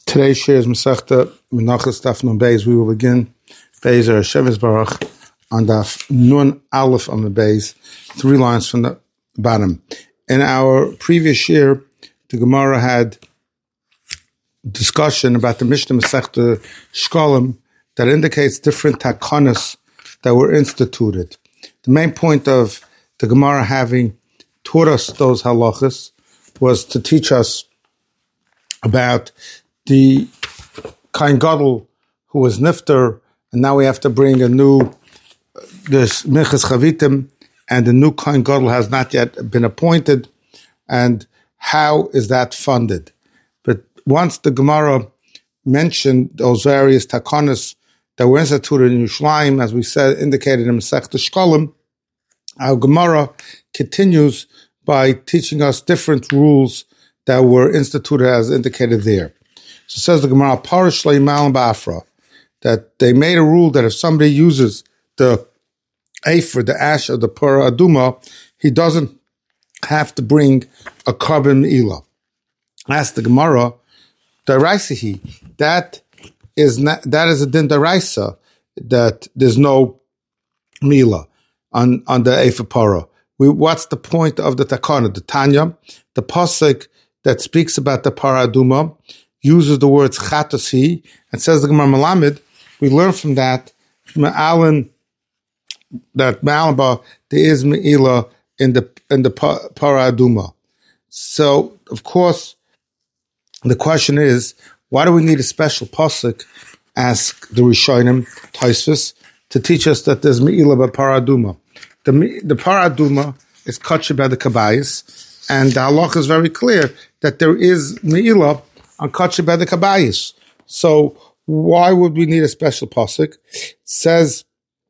Today's share is Masechta Menachos Daf Nun Beis. We will begin Beis Hashem Baruch on Daf Nun Aleph on the Beis, 3 lines from the bottom. In our previous share, the Gemara had discussion about the Mishnah Masechta Shkolim that indicates different takonos that were instituted. The main point of the Gemara having taught us those halachas was to teach us about the Kohen Gadol who was nifter, and now we have to bring this Minchas Chavitim, and the new Kohen Gadol has not yet been appointed, and how is that funded? But once the Gemara mentioned those various takonos that were instituted in Yerushalayim, as we said, indicated in Masechta Shkolim, our Gemara continues by teaching us different rules that were instituted as indicated there. So it says the Gemara, Parish Leimal Ba'afra, that they made a rule that if somebody uses the afer, the ash of the Parah Aduma, he doesn't have to bring a carbon me'ilah. Ask the Gemara, Daraisihi, that is a din daraisa, that there's no me'ilah on the afer parah. What's the point of the takana? The Tanya, the pasuk that speaks about the Parah Aduma, uses the words chatosi, and says the Gemara Melamed, we learn from that, that Ma'alba, there is me'ilah in the Parah Aduma. So, of course, the question is, why do we need a special pasuk, ask the Rishonim, Tosfos, to teach us that there's me'ilah by Parah Aduma? The Parah Aduma is kosher by the Kabayis, and the halach is very clear that there is me'ilah on kosher by the Kabayis. So why would we need a special pasuk? It says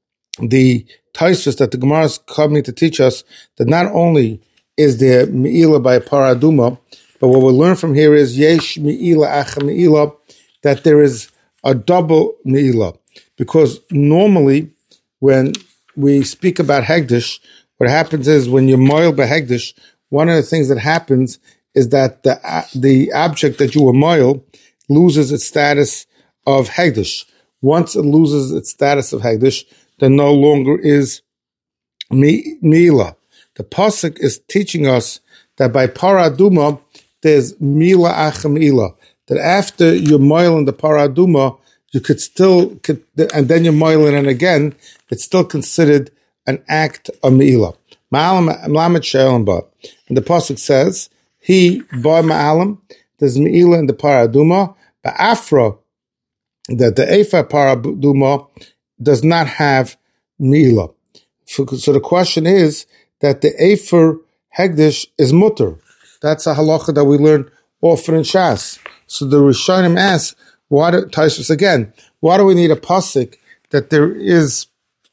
the Tosfos that the Gemara is coming to teach us that not only is there me'ilah by a Parah Aduma, but what we'll learn from here is yesh me'ilah acha me'ilah, that there is a double me'ilah. Because normally when we speak about Hegdish, what happens is when you're moil by Hegdish, one of the things that happens is that the object that you were moil loses its status of Hegdish. Once it loses its status of Hegdish, there no longer is Me'ilah. The Pasuk is teaching us that by Parah Aduma, there's Me'ilah Acha Me'ilah. That after you're moiling the Parah Aduma, you and then you're moiling it again, it's still considered an act of Me'ilah. Ma'alam she'elam ba. And the Pasuk says, he, by Ma'alam, there's Me'ilah in the Parah Aduma, but Afra, that the Efa Parah Aduma does not have Me'ilah. So the question is that the Efer Hegdish is mutter. That's a halacha that we learn often in Shas. So the Rishonim ask, why do we need a pasuk that there is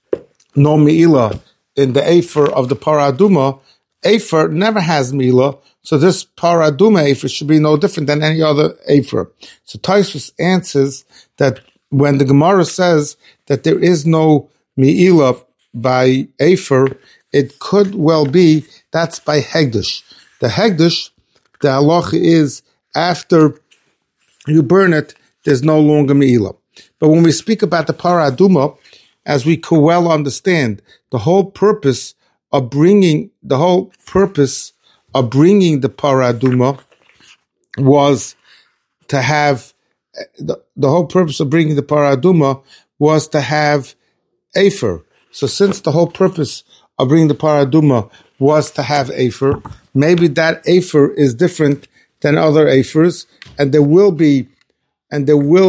no me'ilah in the afer of the Parah Aduma? Afer never has me'ilah, so this Parah Aduma afer should be no different than any other afer. So Tosfos answers that when the Gemara says that there is no me'ilah by afer, it could well be that's by Hegdish. The Hegdish, the halacha is after you burn it, there's no longer me'ilah. But when we speak about the Parah Aduma, as we could well understand, the whole purpose of bringing the Parah Aduma was to have the whole purpose of bringing the Parah Aduma was to have afer. So since the whole purpose of bringing the Parah Aduma was to have afer, maybe that afer is different than other afers, and there will be a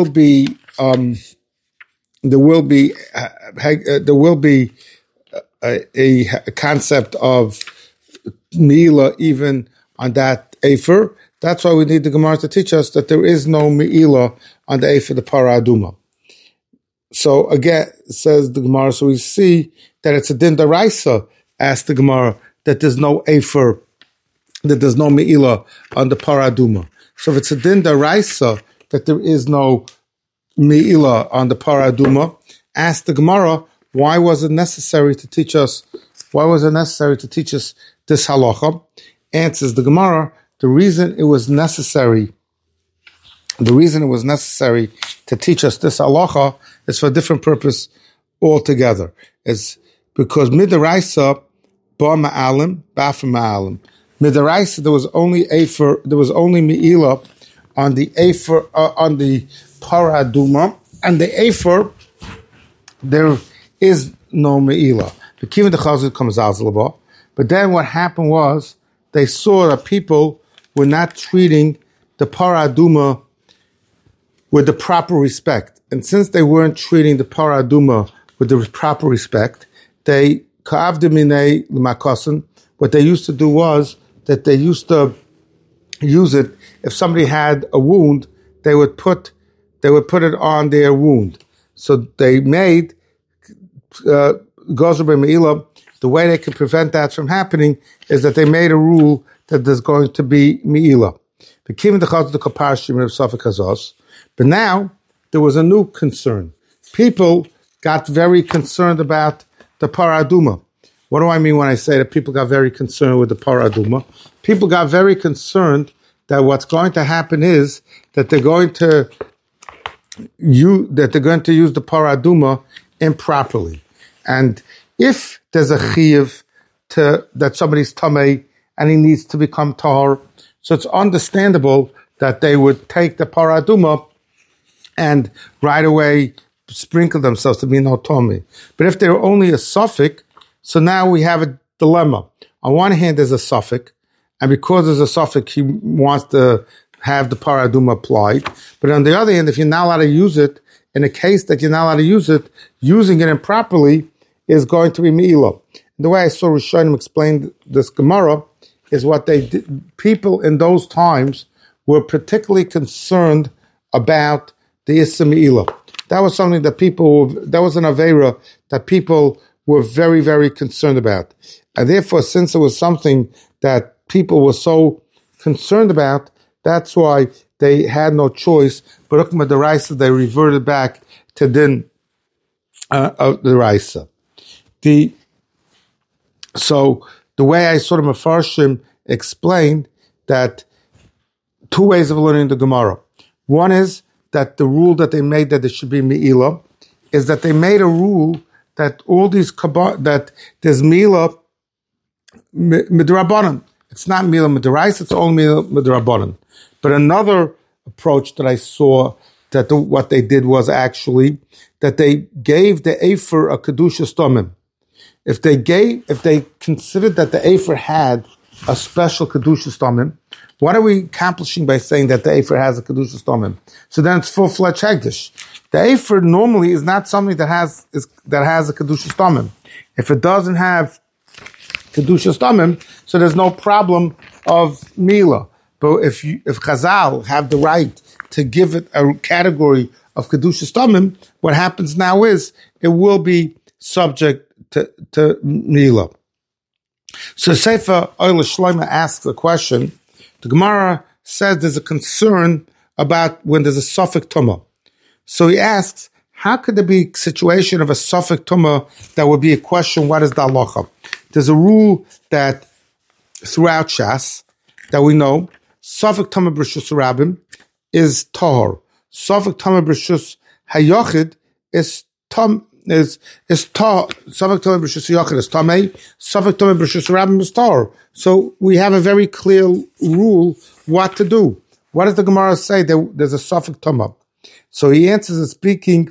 concept of me'ilah even on that afer. That's why we need the Gemara to teach us that there is no me'ilah on the afer, the Parah Aduma. So again, says the Gemara, so we see that it's a din daraisa, asked the Gemara, that there's no afer, that there's no me'ilah on the Parah Aduma. So if it's a din daraisa, that there is no me'ilah on the Parah Aduma, ask the Gemara, why was it necessary to teach us this halacha? Answers the Gemara, the reason it was necessary the reason it was necessary to teach us this halacha is for a different purpose altogether. It's because midaraisa ba ma'alim, ba from ma'alim. Midaraisa, there was only me'ila on the afer, on the paraduma, and the afer, there is no me'ila. The kivin the chazir comes azalaba. But then what happened was they saw that people were not treating the paraduma with the proper respect. And since they weren't treating the paraduma with the proper respect, they ka'avdemine l'makasan. What they used to do was that they used to use it. If somebody had a wound, they would put it on their wound. So they made Gozer B'Me'ila. The way they can prevent that from happening is that they made a rule that there's going to be Me'ila. But now there was a new concern. People got very concerned about the paraduma. What do I mean when I say that people got very concerned with the paraduma? People got very concerned that what's going to happen is that they're going to use the paraduma improperly. And if there's a chiyuv that somebody's tamei and he needs to become tahor, so it's understandable that they would take the paraduma and right away sprinkle themselves to be no tamei. But if they're only a suffix, so now we have a dilemma. On one hand, there's a suffix, and because there's a suffix, he wants to have the paraduma applied. But on the other hand, if you're not allowed to use it, in a case that you're not allowed to use it, using it improperly is going to be me'ila. The way I saw Rishonim explain this Gemara is what they did. People in those times were particularly concerned about the Issa me'ila. That was something that that was an Aveira that people were very, very concerned about. And therefore, since it was something that people were so concerned about, that's why they had no choice. But Ukma Deraisa, they reverted back to Din of the Raisa. So the way I sort of Mefarshim explained that two ways of learning the Gemara. One is that the rule that they made that there should be Me'ila is that they made a rule that all these that there's Me'ila midrabanan. It's not Me'ila midrais, it's only Me'ila midrabanan. But another approach that I saw that what they did was actually that they gave the Afer a Kedusha Stomim. If they considered that the Afer had a special Kedusha Stomim, what are we accomplishing by saying that the Afer has a Kedusha Stomim? So then it's full-fledged Hegdish. The Afer normally is not something that has a Kedusha Stomim. If it doesn't have Kedusha Stomim, so there's no problem of Mila. But if Chazal have the right to give it a category of Kedusha Stomim, what happens now is it will be subject to Mila. So Sefer Oila Shloima asks a question. The Gemara says there's a concern about when there's a suffix tumah. So he asks, how could there be a situation of a suffix tumah that would be a question, what is the halacha? There's a rule that throughout Shas that we know, suffix tumah b'reshus rabim is tahor. Suffix tumah b'reshus hayochid is suffix tumah b'reshus hayochid is tamei. Suffix tumah b'reshus rabim is tahor. So we have a very clear rule what to do. What does the Gemara say? There's a suffix tumah. So he answers it speaking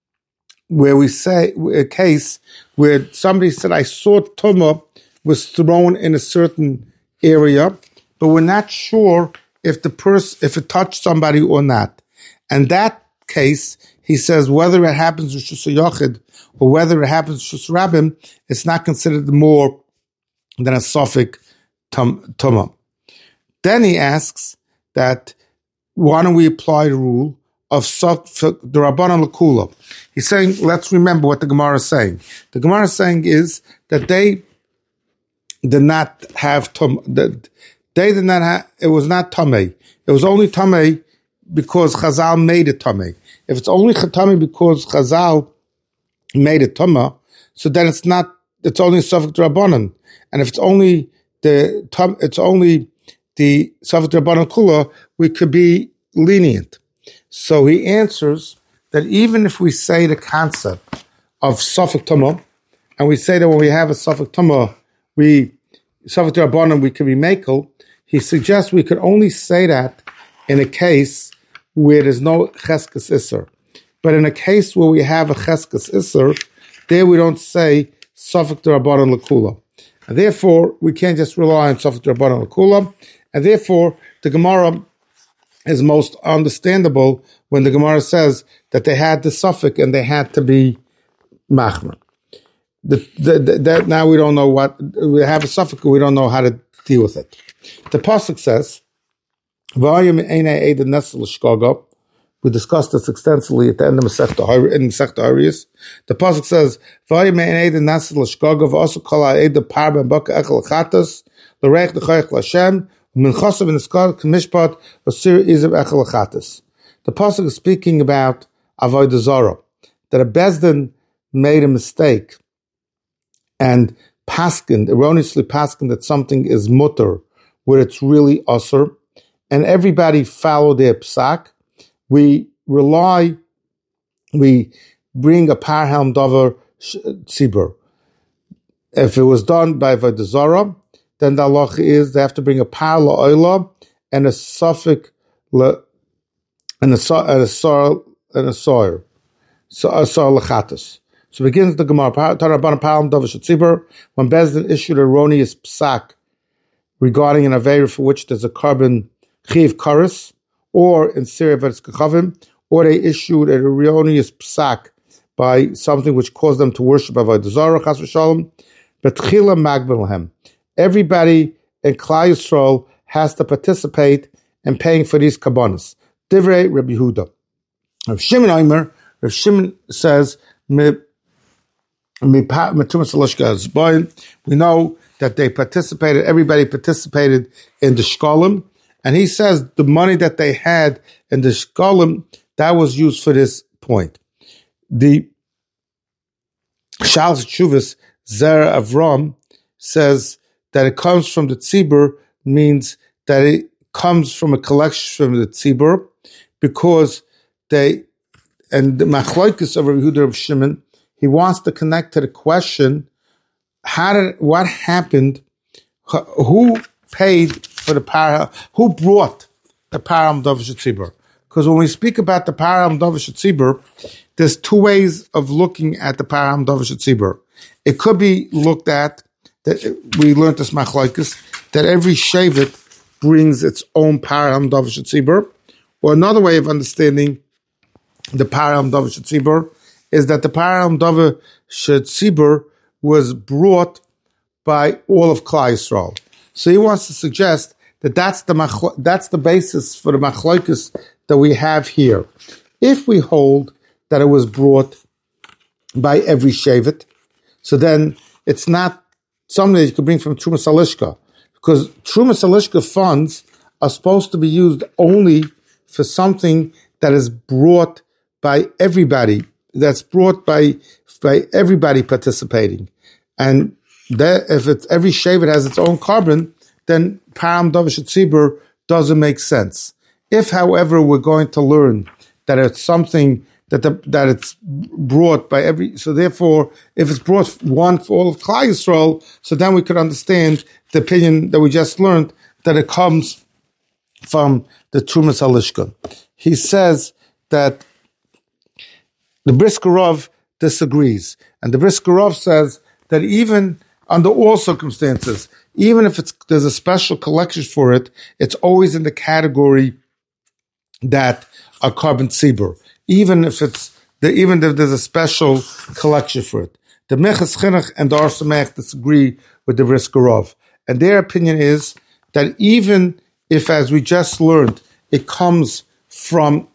where we say a case where somebody said, I saw tumah was thrown in a certain area, but we're not sure if it touched somebody or not. And that case, he says, whether it happens with Shus Yochid or whether it happens with Shus Rabim, it's not considered more than a suffix tumah. Then he asks that, why don't we apply the rule of the Rabbanan L'Kula? He's saying, let's remember what the Gemara is saying. The Gemara is saying is that they did not have it was not tamei. It was only tamei because Chazal made it tamei. If it's only tamei because Chazal made it tamei, so then it's only suffix Rabbanan. And if it's only the suffix Rabbanan Kula, we could be lenient. So he answers that even if we say the concept of Safek Tumah, and we say that when we have a Safek Tumah, Safek D'Rabbanan, we can be Mekel, he suggests we could only say that in a case where there's no Cheskes Isser. But in a case where we have a Cheskes Isser, there we don't say Safek D'Rabbanan L'Kula. And therefore, we can't just rely on Safek D'Rabbanan L'Kula. And therefore, the Gemara is most understandable when the Gemara says that they had the Safek and they had to be Machmer. Now we don't know what, we have a Safek, we don't know how to deal with it. The Pasuk says, we discussed this extensively at the end of Masechta Hariyos. The Pasuk says, the Pasuk is speaking about Avodah Zarah, that a Bezdin made a mistake and erroneously paskened that something is mutter, where it's really asur, and everybody followed their psak. We bring a parhelm davar tzibur. If it was done by Avodah Zarah, then the halacha is they have to bring a par la'olah and a suffix and a sar lechatus. So begins the Gemara. When Bezdin issued erroneous psak regarding an aveira for which there's a carbon chiv karis, or in Syria Veretz Kachavim, or they issued an erroneous psak by something which caused them to worship Avodah Zarah, Chas v'Shalom, Betchila Magbel. Everybody in Klal Yisrael has to participate in paying for these kabbanis. Divrei Rabbi Yehuda. Rav Shimon says, we know that everybody participated in the shkolim, and he says the money that they had in the shkolim, that was used for this point. The Shal Shuvas Zera Avram says that it comes from the tzibur, means that it comes from a collection from the tzibur, because the Machlokes of Rabbi Yehuda of Shimon, he wants to connect to the question, what happened, who paid for the parah, who brought the parah Davish Tzibur? Because when we speak about the parah Davish Tzibur, there's two ways of looking at the parah Davish Tzibur. It could be looked at, that we learned this Machlokes, that every Shevet brings its own parah Davish Tzibur, or another way of understanding the parah Davish Tzibur is that the parah Davish Tzibur was brought by all of Klal Yisrael. So he wants to suggest that that's the basis for the machlokes that we have here. If we hold that it was brought by every shevet, so then it's not something that you could bring from Trumas Halishka, because Trumas Halishka funds are supposed to be used only for something that is brought by everybody, that's brought by everybody participating. And that, if it's every shevet has its own carbon, then Param Davish Tzibur doesn't make sense. If, however, we're going to learn that it's something that it's brought by every, so therefore, if it's brought one for all of Klal Yisrael, so then we could understand the opinion that we just learned, that it comes from the Trumas Halishka. He says that the Brisker Rov disagrees, and the Brisker Rov says that even under all circumstances, even if there's a special collection for it, it's always in the category that a carbon tzibur. Even if there's a special collection for it. The Meches Chinuch and the Or Samech disagree with the Brisker Rov, and their opinion is that even if, as we just learned, it comes from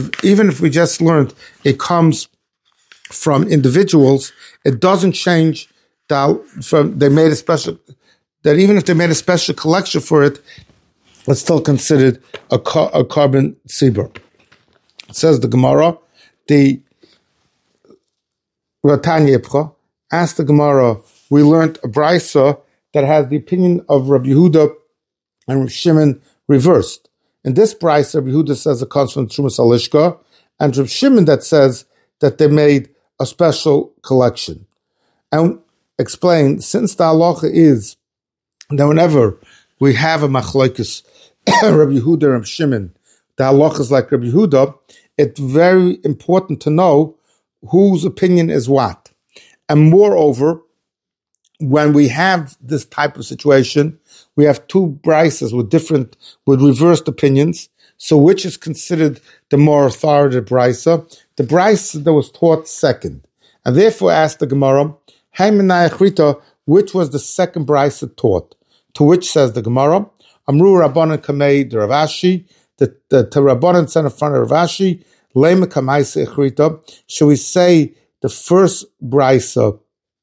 individuals, it doesn't change that even if they made a special collection for it, it's still considered a carbon tzibur. It says the Gemara, the Ratanya Ipcha asked the Gemara, we learned a brisa that has the opinion of Rabbi Yehuda and Rabbi Shimon reversed. In this price, Rabbi Yehuda says it comes from Trumas Alishka, and Rabbi Shimon that says that they made a special collection. And explain, since the halacha is that whenever we have a machlokes, Rabbi Yehuda and Rabbi Shimon, the halacha is like Rabbi Yehuda, it's very important to know whose opinion is what. And moreover, when we have this type of situation, we have two brises with reversed opinions. So which is considered the more authoritative brisa? The brisa that was taught second. And therefore asked the Gemara, which was the second brisa taught? To which says the Gemara, Amru Rabbanan Kamei de Rav Ashi, the Rabbanan sent in front of Rav Ashi, Lema Kamaisa Echrita. Should we say the first brisa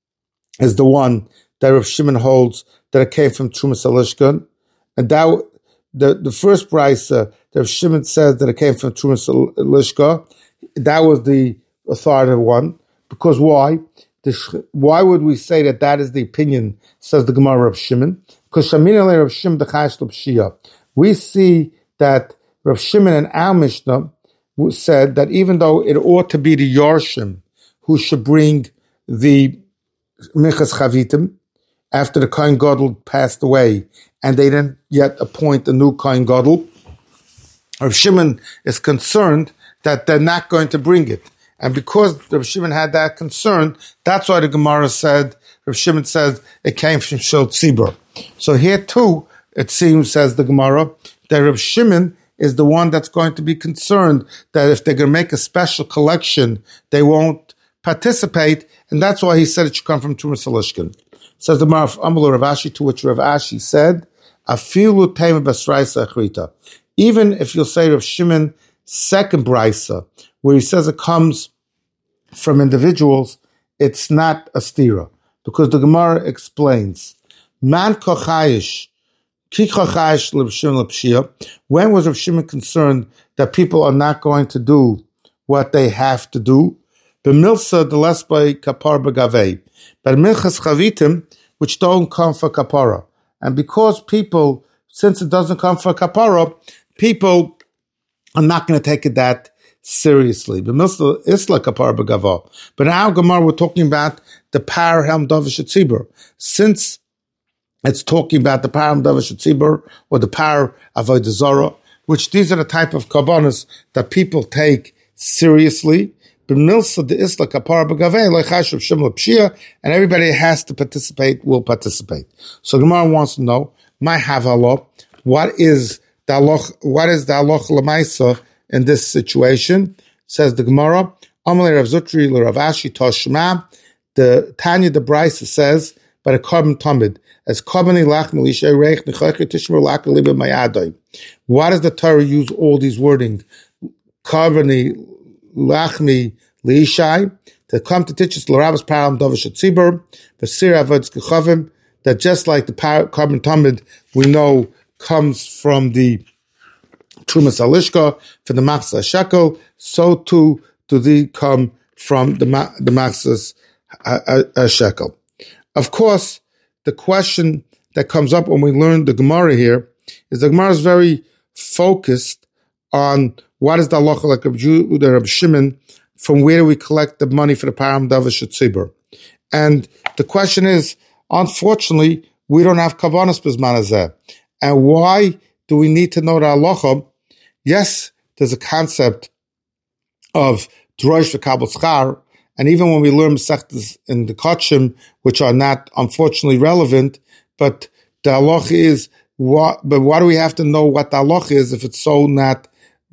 is the one that Rav Shimon holds that it came from Trumas Alishkan, and that the first brisa that Rav Shimon says that it came from Trumas Alishka, that was the authoritative one. Because why? Why would we say that is the opinion? Says the Gemara Rav Shimon. Because Shamin Rav Shimon the Chayish L'Pshia. We see that Rav Shimon and our Mishnah said that even though it ought to be the Yorshim who should bring the Minchas Chavitim after the Kohen Gadol passed away, and they didn't yet appoint a new Kohen Gadol, Rav Shimon is concerned that they're not going to bring it. And because Rav Shimon had that concern, that's why the Gemara said, Rav Shimon says it came from Shel Tzibur. So here too, it seems, says the Gemara, that Rav Shimon is the one that's going to be concerned that if they're going to make a special collection, they won't participate, and that's why he said it should come from Trumas Alishkan. Says the Gemara of Amar Rav Ashi, to which Rav Ashi said, Afilu Tema Basraisa Achrita. Even if you'll say Rav Shimon second brisa, where he says it comes from individuals, it's not a stira, because the Gemara explains, Man kochayish, ki kochayish Rav Shimon l'pshia. When was Rav Shimon concerned that people are not going to do what they have to do? B'milsa deles by kapar b'gavei, but milchas chavitim, which don't come for kapara, and because people, since it doesn't come for kapara, people are not going to take it that seriously. B'milsa isla kapar b'gava. But now Gemara, we're talking about the par helm davish tzibur. Since it's talking about the par helm davish tzibur or the par avodah zarah, which these are the type of karbanos that people take seriously. And everybody has to participate, will participate. So Gemara wants to know, my havala, what is the halacha l'maisa in this situation? Says the Gemara, Amalei Rav Zutri l'Rav Ashi Toshma, the Tanya the Brisa says, but a carbon tamid, as karbani lach milishay reich nechaycher tishmer lach liba mayadai. Why does the Torah use all these wording? Karbani lachmi liishai, to come to teach us l'Rabbis param davish tzibur, v'sir avods kechavim, that just like the carbon tamid we know comes from the Trumas Alishka, for the Machzah Shekel, so too do they come from the Machzah Shekel. Of course, the question that comes up when we learn the Gemara here is the Gemara is very focused on what is the halacha like Rabbi Yehuda, Rabbi Shimon, from where do we collect the money for the param davish tzibur? And the question is, unfortunately, we don't have kavanas b'zman hazeh. And why do we need to know the halacha? Yes, there's a concept of drosh v'kabel schar, and even when we learn mesechtas in the Kotshim, which are not unfortunately relevant, but the halacha is what? But why do we have to know what the halacha is if it's so not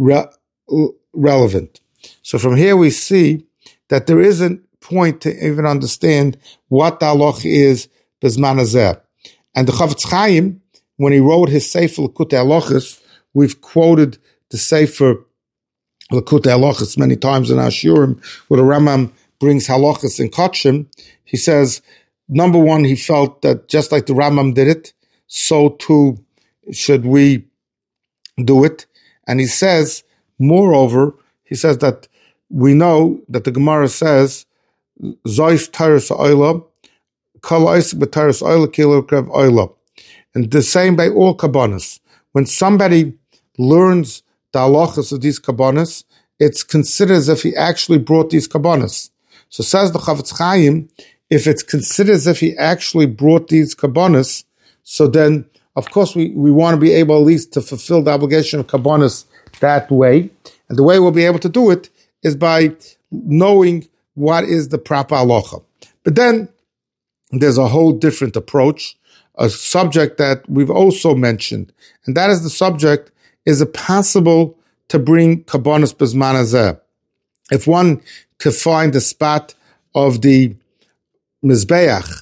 relevant? So from here we see that there isn't point to even understand what the halacha is b'zman hazeh. And the Chavetz Chaim, when he wrote his Sefer Likutei Halachos, we've quoted the Sefer Likutei Halachos many times in our Shurim, where the Rambam brings halachas in Kotshim. He says, number one, he felt that just like the Rambam did it, so too should we do it. And he says, moreover, he says that we know that the Gemara says, Zoif Taurus Oila, Kol Oisik B'Taurus Oila, Kilo Krev Oila. And the same by all Kabbanas. When somebody learns the halachas of these kabbanas, it's considered as if he actually brought these kabbanas. So says the Chavetz Chaim, if it's considered as if he actually brought these kabbanas, so then, of course, we want to be able at least to fulfill the obligation of kabbanas that way. And the way we'll be able to do it is by knowing what is the proper halacha. But then there's a whole different approach, a subject that we've also mentioned, and that is the subject, is it possible to bring kabbanas b'zman hazeh? If one could find the spot of the mizbeach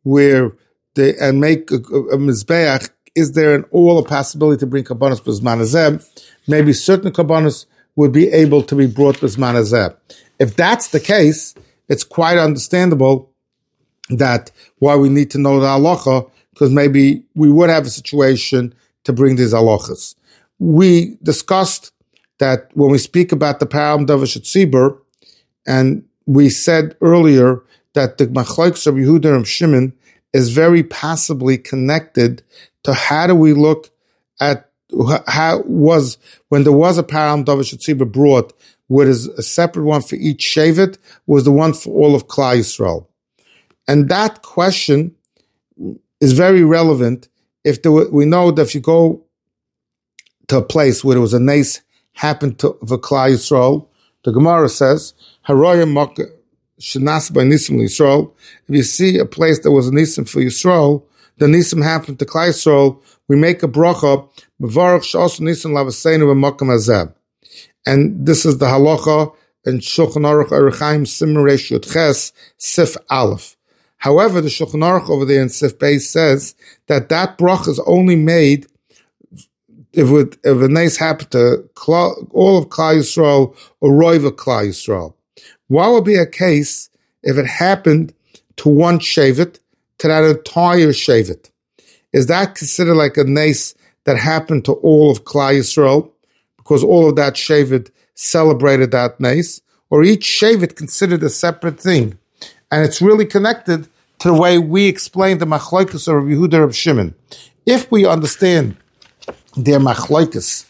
and make a mizbeach, is there an all a possibility to bring kabbanas b'zman hazeh? Maybe certain kabbanas would be able to be brought b'zman hazeh. If that's the case, it's quite understandable that why we need to know the halacha, because maybe we would have a situation to bring these halachas. We discussed that when we speak about the Param Davish Tzibur, and we said earlier that the Machlokes of Yehuda and Shimon is very possibly connected to how do we look at how was, when there was a Param Davish Tzibur brought, what is a separate one for each Shevet, was the one for all of Klal Yisrael. And that question is very relevant if we know that if you go to a place where there was a nace happened to for Klal Yisrael, the Gemara says, Haroyim Makkah Shenas by Nisim Yisrael. If you see a place that was a Nisim for Yisrael, the Nisim happened to Klal Yisrael, we make a bracha, Mevarach Sh'asu Nisim Lavaseinu V'Makam Hazeh. And this is the halacha in Shulchan Aruch Orach Chaim Siman Reish Yud Ches Sif Aleph. However, the Shulchan Aruch over there in Sif Beis says that bracha is only made if a nace happened to all of Klal Yisrael or Roiv of Klal Yisrael. What would be a case if it happened to one Shevet, to that entire Shevet? Is that considered like a nace that happened to all of Klal Yisrael, because all of that Shevet celebrated that nace, or each Shevet considered a separate thing? And it's really connected to the way we explain the Machlokes of Yehuda and Shimon. If we understand their Machlokes,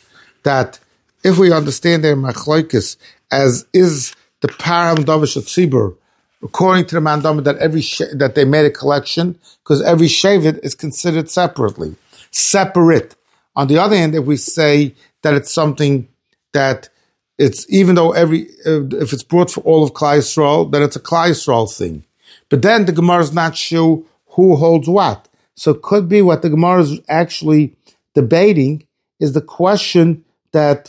as is the Param Davish Tzibur, according to the Mandam, that they made a collection, because every Shevet is considered separate. On the other hand, if we say that it's something that it's, even though if it's brought for all of Klal Yisrael, then it's a Klal Yisrael thing. But then the Gemara is not sure who holds what. So it could be what the Gemara is actually debating is the question that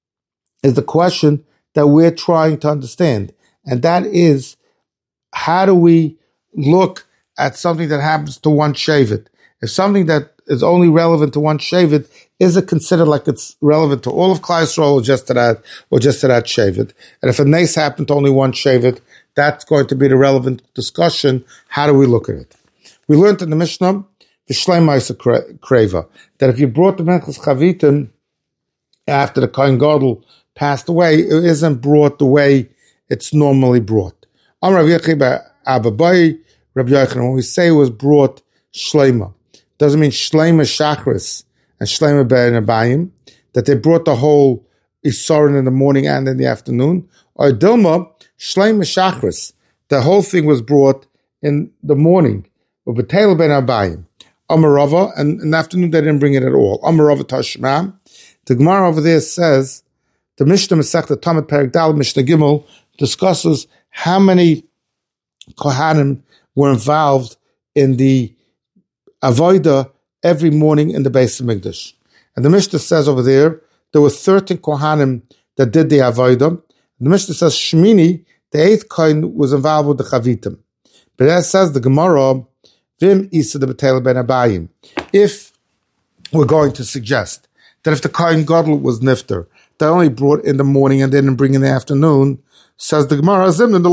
we're trying to understand. And that is, how do we look at something that happens to one Shevet? If something that is only relevant to one Shevet, is it considered like it's relevant to all of Klal Yisrael or just to that Shevet? And if a nace happened to only one Shevet, that's going to be the relevant discussion. How do we look at it? We learned in the Mishnah, V'shlei Ma'aser Kreva, that if you brought the Menchas Chavitim after the Kohen Gadol passed away, it isn't brought the way it's normally brought. When we say it was brought Shleima, doesn't mean Shleima Shachris and Shleima Ben Abayim, that they brought the whole Isarin in the morning and in the afternoon, or Dilma, Shleima Shachris, the whole thing was brought in the morning, or B'Tel Ben Abayim, Amarava, and in the afternoon they didn't bring it at all. Amarava Tashmam. The Gemara over there says, the Mishnah Masechta Tamid Perek Dal Mishnah Gimel discusses how many Kohanim were involved in the Avodah every morning in the Beis Hamikdash. And the Mishnah says over there were 13 Kohanim that did the Avodah. The Mishnah says Shmini, the 8th Kohen, was involved with the Chavitim. But that says the Gemara, Vim Isa the B'Tel Ben Abayim. If we're going to suggest that if the Kohen Gadol was Nifter, they only brought in the morning and didn't bring in the afternoon, says the Gemara,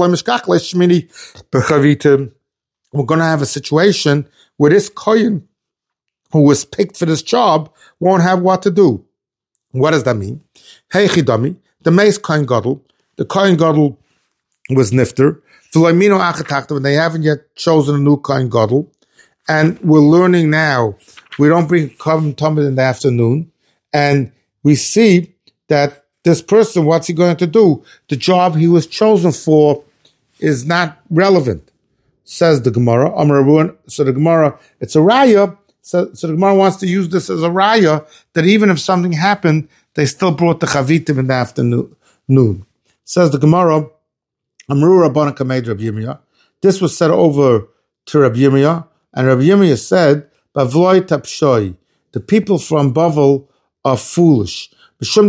we're going to have a situation where this Kohen who was picked for this job won't have what to do. What does that mean? Hey Chidami, the Meis Kohen Gadol, the Kohen Gadol was Nifter, and they haven't yet chosen a new Kohen Gadol, and we're learning now, we don't bring Kohen Tamid in the afternoon, and we see that this person, what's he going to do? The job he was chosen for is not relevant, says the Gemara. So the Gemara, it's a raya. So the Gemara wants to use this as a raya that even if something happened, they still brought the chavitim in the afternoon. Says the Gemara, Amru Rabbana Kamed Rabbi Yirmiyah. This was said over to Rabbi Yirmiyah, and Rabbi Yirmiyah said, Bavloi tapshoi, the people from Bavel are foolish. We know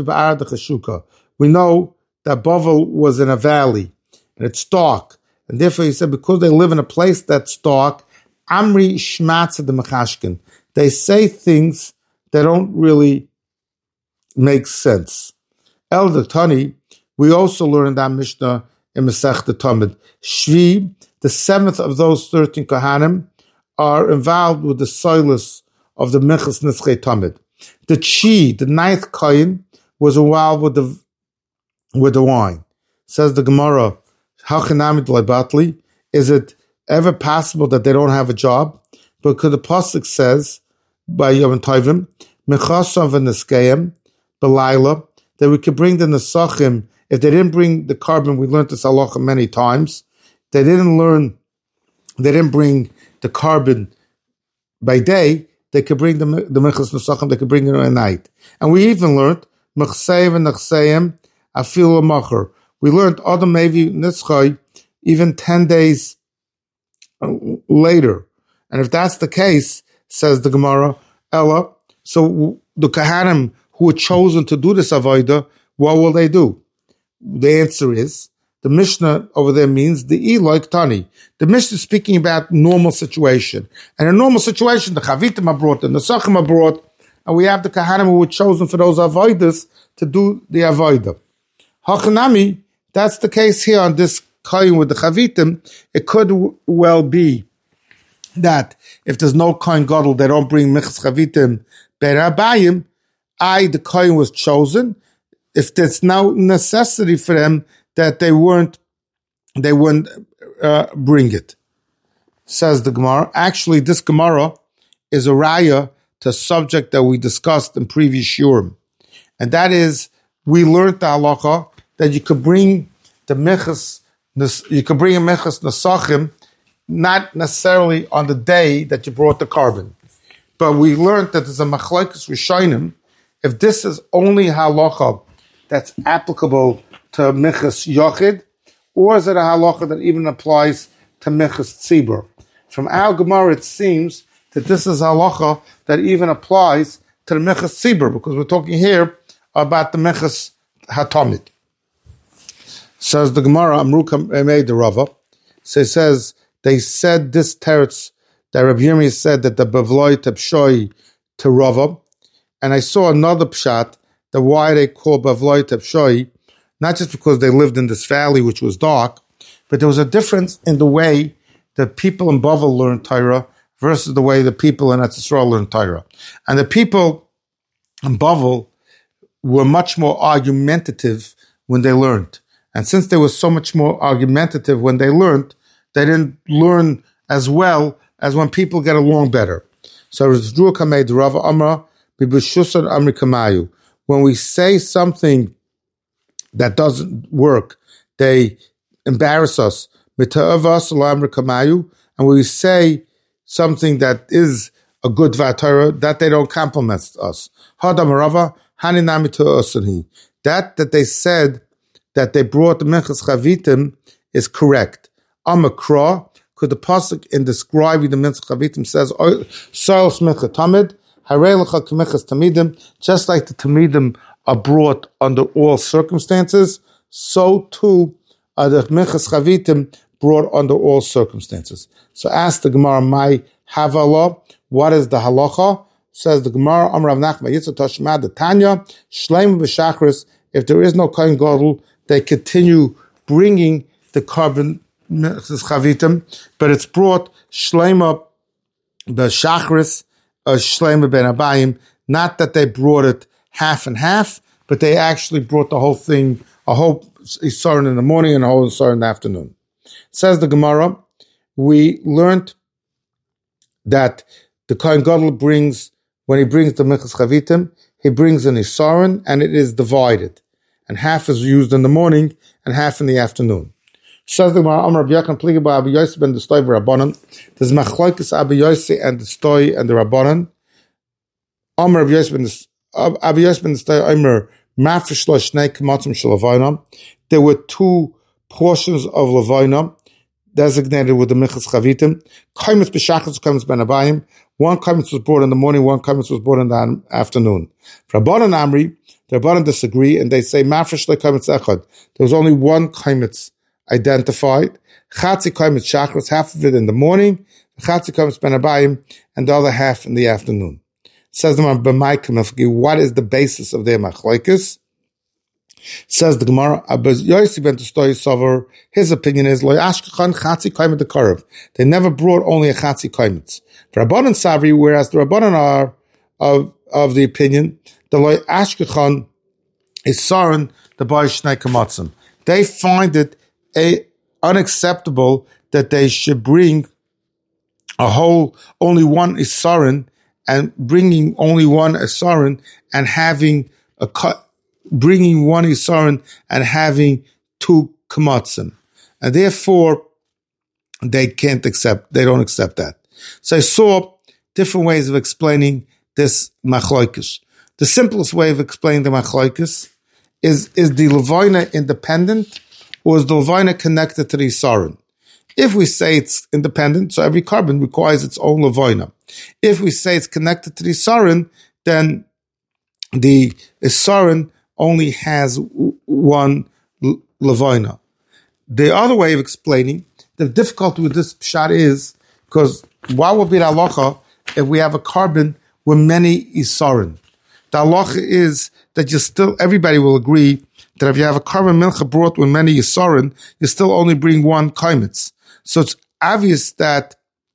that Bavel was in a valley, and it's dark. And therefore he said, because they live in a place that's dark, Amri Shmatza de Machashkin. They say things that don't really make sense. El Tani, we also learned that Mishnah in Masechta Tamid. Shvi, the seventh of those 13 Kohanim, are involved with the soilus of the Minchas Nitzchei Tamid. The Chi, the ninth Kohen, was involved with the wine. Says the Gemara, Hachanamid Leibatli, is it ever possible that they don't have a job? Because the pasuk says by Yom Tovim, Mechasav v'Neskeim B'Laila, that we could bring the Nesachim. If they didn't bring the carbon, we learned this halacha many times. They didn't bring the carbon by day. They could bring the Mechas Nesachim. They could bring it at night. And we even learned Mechseiv and Nechseim Afilu Macher. We learned Adam Mevi Nitzchai even 10 days later. And if that's the case, says the Gemara, Ella, so the Kohanim who were chosen to do this avodah, what will they do? The answer is, the Mishnah over there means the Eloik Tani. The Mishnah is speaking about normal situation. And in a normal situation, the Chavitim are brought, the Nesachim are brought, and we have the Kohanim who were chosen for those avodas to do the avodah. Hachanami, that's the case here on this Kohen with the Chavitim. It could well be that if there's no Kohen Gadol, they don't bring Michas Chavitim Berabayim. The Kohen was chosen. If there's no necessity for them, that they wouldn't bring it. Says the Gemara. Actually, this Gemara is a raya to a subject that we discussed in previous shurim. And that is, we learned the halacha that you could bring a mechas nesachim, not necessarily on the day that you brought the carbon. But we learned that there's a machlokes rishonim, if this is only halacha that's applicable to mechas yochid, or is it a halacha that even applies to mechas tzibur? From our Gemara, it seems that this is a halacha that even applies to the mechas tzibur, because we're talking here about the mechas hatamid. Says the Gemara, Amrukam made the Rava. So it says, they said this teretz, that Rabbi Yirmiyah said that the Bavloi Tepshoi to Rava, and I saw another pshat, that why they call Bavloi Tepshoi, not just because they lived in this valley which was dark, but there was a difference in the way the people in Bavel learned Torah versus the way the people in Eretz Yisrael learned Torah. And the people in Bavel were much more argumentative when they learned. And since they were so much more argumentative when they learned, they didn't learn as well as when people get along better. So when we say something that doesn't work, they embarrass us. And when we say something that is a good vatara, that they don't compliment us. That they said that they brought the Minchas Chavitim is correct. Amakra, because the pasuk in describing the Minchas Chavitim says, "Soil smicha tamid, harelecha k'minchas tamidim." Just like the tamidim are brought under all circumstances, so too are the Minchas Chavitim brought under all circumstances. So ask the Gemara, "My havala, what is the halacha?" Says the Gemara, "Amrav Nachman Yitzchak Tashma the Tanya Shleim v'Shachris." If there is no Kohen Gadol, they continue bringing the carbon chavitim, but it's brought Shleima b'Shachris, Shleima ben Abayim. Not that they brought it half and half, but they actually brought the whole thing, a whole Yisrael in the morning and a whole Yisrael in the afternoon. Says the Gemara, we learned that the Kohen Gadol brings, when he brings the Minchas Chavitim, he brings an isaron, and it is divided. And half is used in the morning, and half in the afternoon. Says the Gemara, Amar Rabbi Yochanan, Pliga by Abi Yossi ben the Stoy v'Rabbanan. There's machlokes Abi Yossi and the Stoy and the Rabbanan. Amar Rabbi Yossi ben the Stoy, Amar Mafish lo shnei kamatzim shel levayna. There were two portions of levayna designated with the Minchas Chavitim. Kaimitz b'shachas, kaimitz ben abayim. One kaimitz was brought in the morning, one kaimitz was brought in the afternoon. Rabbanan Amri, the Rabbanan disagree, and they say Mafish lo kaimitz echad. There was only one kaimitz identified. Chatzi kaimitz shachas, half of it in the morning. Chatzi kaimitz ben abayim, and the other half in the afternoon. Says the Gemara, what is the basis of their machlokes? Says the Gemara, Yossi ben Tostoy Sover, his opinion is Lo Ashkechan Chatzi Kaimet Dekarev. They never brought only a Chatzi Kaimet. Rabbanan Savri, whereas the Rabbanan are of the opinion the Lo Ashkechan is Saran the Bar Shnei Kamatzim. They find it unacceptable that they should bring only one Isarin, and bringing only one Isarin and having bringing one Isarin and having two Kamatzim. And therefore, they don't accept that. So I saw different ways of explaining this machlokes. The simplest way of explaining the machlokes is the Levina independent, or is the Levina connected to the Isarin? If we say it's independent, so every carbon requires its own Levina. If we say it's connected to the Isarin, then the Isarin only has one Levina. The other way of explaining, the difficulty with this pshat is, because what would be the halacha if we have a carbon with many Isarin? The halacha is that everybody will agree that if you have a carbon milcha brought with many Isarin, you still only bring one kaimitz. So it's obvious that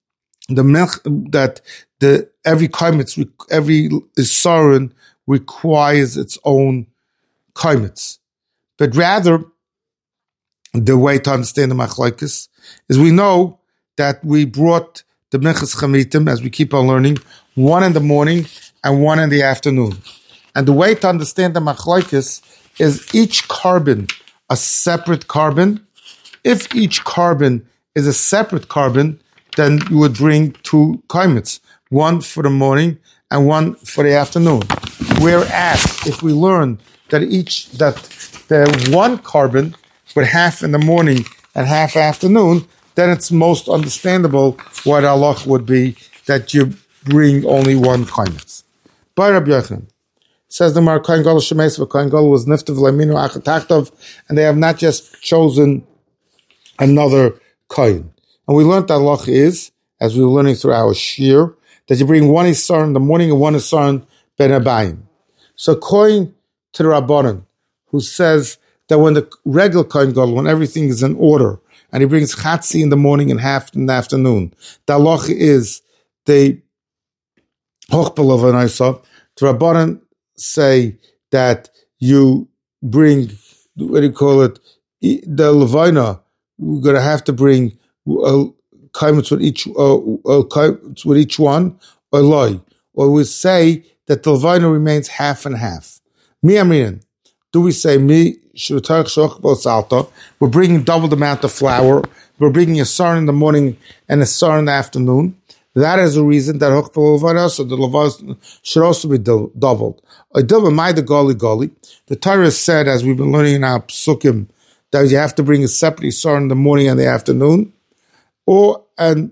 every kaimitz, every isaron requires its own kaimitz. But rather, the way to understand the machlokes is we know that we brought the Minchas Chamitim, as we keep on learning, one in the morning and one in the afternoon. And the way to understand the machlokes is each carbon a separate carbon. If each carbon is a separate carbon, then you would bring two kaimitz, one for the morning and one for the afternoon. Whereas if we learn that the one carbon with half in the morning and half afternoon, then it's most understandable what Allah would be that you bring only one kaimitz. By Rabbi Yochanan, says the Mar Kohen Gadol Shemeis Kohen Gadol was niftav leiminu achatachtov, and they have not just chosen another kohen. And we learned that halacha is, as we were learning through our shir, that you bring one isar in the morning and one isar ben abayim. So according to the Rabbanan, who says that when the regular kohen gadol, when everything is in order, and he brings chatzi in the morning and half in the afternoon, the halacha is the hochpel of an isa. The Rabbanan say that you bring, what do you call it, the levina, we're going to have to bring kaimitz with each one, or loy. Or we say that the levina remains half and half. Mi amrin. Do we say mi shv'tarich shoch b'salta? We're bringing double the amount of flour. We're bringing a sar in the morning and a sar in the afternoon. That is a reason that hochpel levina, so the levina should also be doubled. The Torah said, as we've been learning in our psukim, that you have to bring a separate isar in the morning and the afternoon, but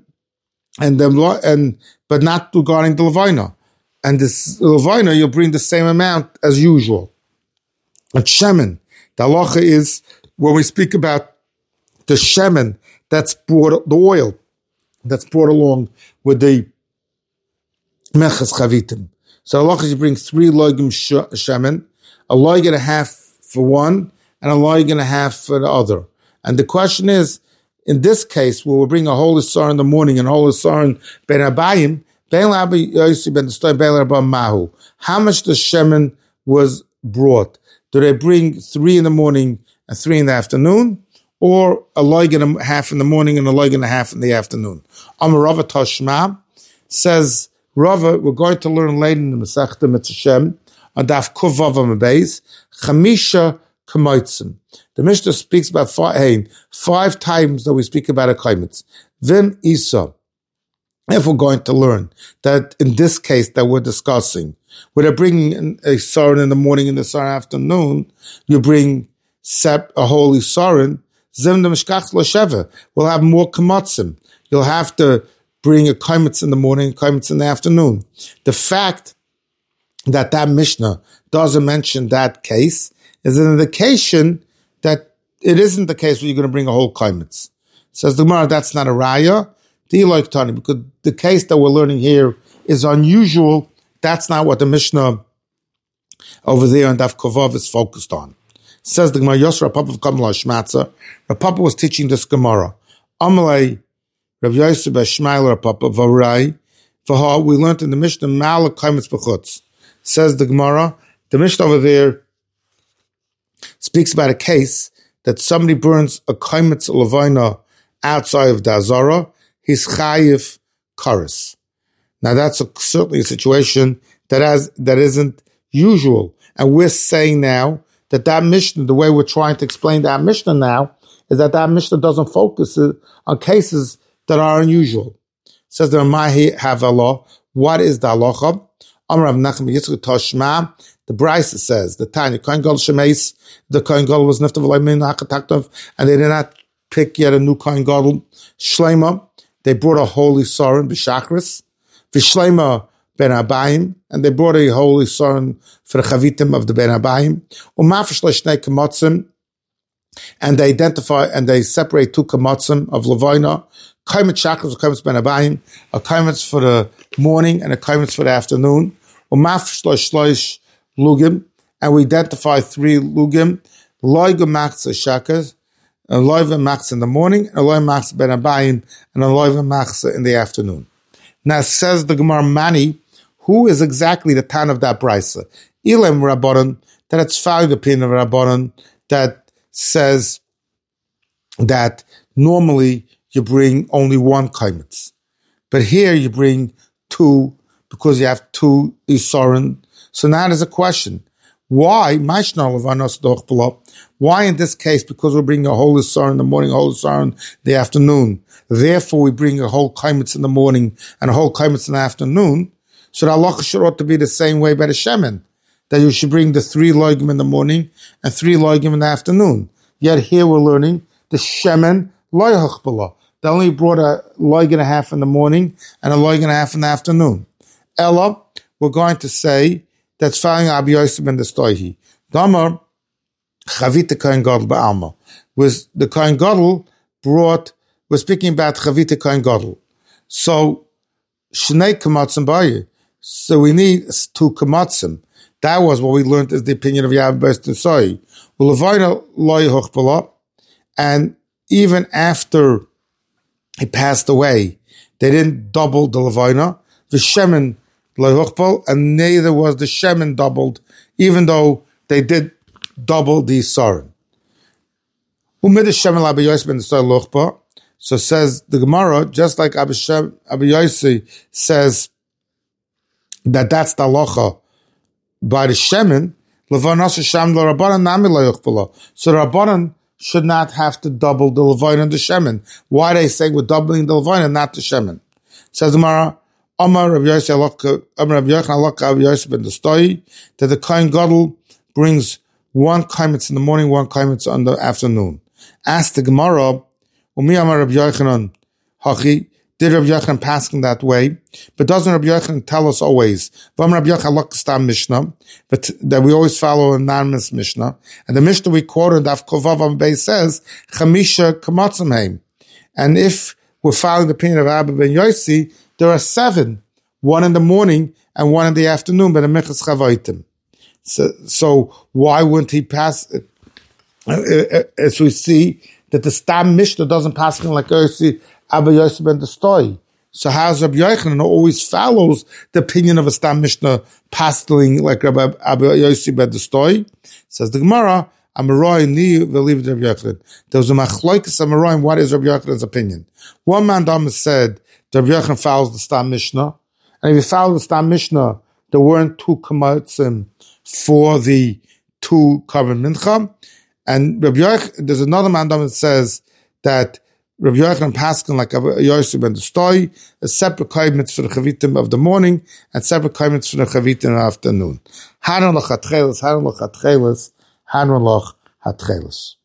not regarding the levina. And this levina, you'll bring the same amount as usual. But shemen, the halacha is when we speak about the shemen that's brought, the oil that's brought along with the mechas chavitim. So halacha is you bring 3 loigim shemen, a loig and a half for one, and a loig and a half for the other. And the question is, in this case, where we bring a whole isar in the morning and a whole isar in ben abayim, how much the shemen was brought? Do they bring 3 in the morning and 3 in the afternoon, or a loig and a half in the morning and a loig and a half in the afternoon? Amar Rava Tashma says, Rava, we're going to learn later in the Masechta Mitzvah, on Daf Kuvav Beis, Chamisha Kamoitzim. The Mishnah speaks about five times that we speak about a kaimitz. Vim Isa. If we're going to learn that in this case that we're discussing, where they're bringing a sarin in the morning and the sarin afternoon, you bring a holy sarin, Zim the Mishkach Lo Sheva. We'll have more kamatzim. You'll have to bring a kaimitz in the morning and kaimitz in the afternoon. The fact that Mishnah doesn't mention that case is an indication that it isn't the case where you're going to bring a whole kaimitz. Says the Gemara, that's not a raya. Because the case that we're learning here is unusual. That's not what the Mishnah over there in Daf Kovav is focused on. Says the Gemara, Yosef Rav Papa Kamala Shmatza. Rav Papa was teaching this Gemara. Amalei Rav Yosef Shmael Rav Papa Varai. We learned in the Mishnah Malak Kaimitz B'chutz. Says the Gemara, the Mishnah over there speaks about a case that somebody burns a Kaimitz Levina outside of Dazara. He's chayiv kares. Now that's certainly a situation that isn't usual, and we're saying now that Mishnah, the way we're trying to explain that Mishnah now, is that Mishnah doesn't focus on cases that are unusual. It says the Mahi Havala. What is the halacha? Amar Rav Nachman Yitzchak Toshma. The Brisa says the Tanya Kohen Gadol Shemeis. The Kohen Gadol was niftav v'loy hakataktav, and they did not pick yet a new Kohen Gadol Shlema. They brought a holy sarin b'shachris, v'shleima ben abayim, and they brought a holy sarin for the chavitim of the ben abayim. U'mafish le'shnei kamotzim, and they identify and they separate two kamotzim of levina. Kaimitz shachris, a kaimitz ben abayim, a kaimitz for the morning and a kaimitz for the afternoon. U'mafish le'shloish lugim, and we identify three lugim. Loiga machzah shakas. A loiva machzah in the morning, a loiva machzah ben abayim, and a loiva machzah in the afternoon. Now says the Gemara Mani, who is exactly the tan of that brisa? Ilem Rabbanan, that it's found the opinion of Rabbanan that says that normally you bring only one kaimitz, but here you bring two because you have two isarin. So now there's a question. Why? Why in this case? Because we're bringing a holy sarin in the morning, a holy sarin in the afternoon. Therefore, we bring a whole kaimitz in the morning and a whole kaimitz in the afternoon. So the halacha should ought to be the same way by the shemen, that you should bring the 3 loigim in the morning and 3 loigim in the afternoon. Yet here we're learning the shemen loy hachbala. They only brought a loig and a half in the morning and a loig and a half in the afternoon. Ella, we're going to say that's following Abi Yosef ben the Stoihi. Damar Chavita Kohen Gadol Ba'alma. Was the Kohen Gadol brought, we're speaking about Chavita Kohen Gadol. So, Shnei Kamatzim Baye. So we need 2 Kamatzim. That was what we learned as the opinion of Yahweh Best and Soi. Ulevaina Loi Hochbala. And even after he passed away, they didn't double the Levaina. The Shemen and neither was the shemen doubled, even though they did double the sarin. So says the Gemara, just like Abba Yossi says that that's the halacha by the shemen. So the Rabbanan should not have to double the levain and the shemen. Why are they saying we're doubling the levain and not the shemen? Says the Gemara, Amar Rav Yosef ben the Stoi, that the Kohen Gadol brings 1 kaimitz in the morning, 1 kaimitz in the afternoon. Ask the Gemara, Umi Amar Rav Yochanan Hachi, did Rav Yochanan passing that way? But doesn't Rav Yochanan tell us always, Vam Rav Yochanan Stam Mishnah, but that we always follow an anonymous Mishnah, and the Mishnah we quoted in Daf Kovav Amabei says Chamisha Kamatzim Heim, and if we're following the opinion of Abba ben Yossi, there are 7, 1 in the morning and 1 in the afternoon, but a mechas chavaitim. So why wouldn't he pass? As we see that the Stam Mishnah doesn't pass like Abba Yosef ben the Stoi. So how's Rabbi Yochanan always follows the opinion of a Stam Mishnah passing like Abba Yosef ben the Stoi? Says the Gemara, Amaroy ni believe Rabbi Yochanan. There was a machloikas Amaroy. What is Rabbi Yochanan's opinion? One man Dama said Rabbi Yochanan follows the Stam Mishnah, and if he followed the Stam Mishnah, there weren't 2 kamatzim for the 2 Korban Mincha. And Rabbi Yochanan, there's another mandam that says that Rabbi Yochanan Paskin, like Yosef ben the Stoi, a separate kaimitz for the chavitim of the morning and separate kaimitz for the chavitim in the afternoon. Hanan lach hatchelis, Hanan lach hatchelis, Hanan lach hatchelis.